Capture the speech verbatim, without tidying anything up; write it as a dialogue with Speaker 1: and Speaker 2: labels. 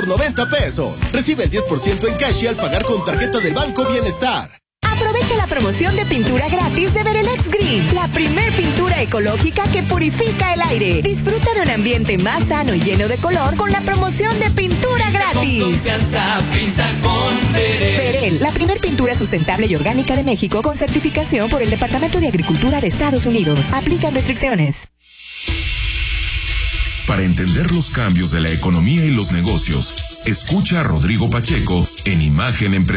Speaker 1: noventa pesos. Recibe el diez por ciento en cash y al pagar con tarjeta del Banco Bienestar.
Speaker 2: Aprovecha la promoción de pintura gratis de Verelex Green, la primer pintura ecológica que purifica el aire. Disfruta de un ambiente más sano y lleno de color con la promoción de pintura gratis.
Speaker 3: Con confianza, pinta con Verel.
Speaker 2: Verel, la primer pintura sustentable y orgánica de México con certificación por el Departamento de Agricultura de Estados Unidos. Aplican restricciones.
Speaker 4: Para entender los cambios de la economía y los negocios, escucha a Rodrigo Pacheco en Imagen Empresarial.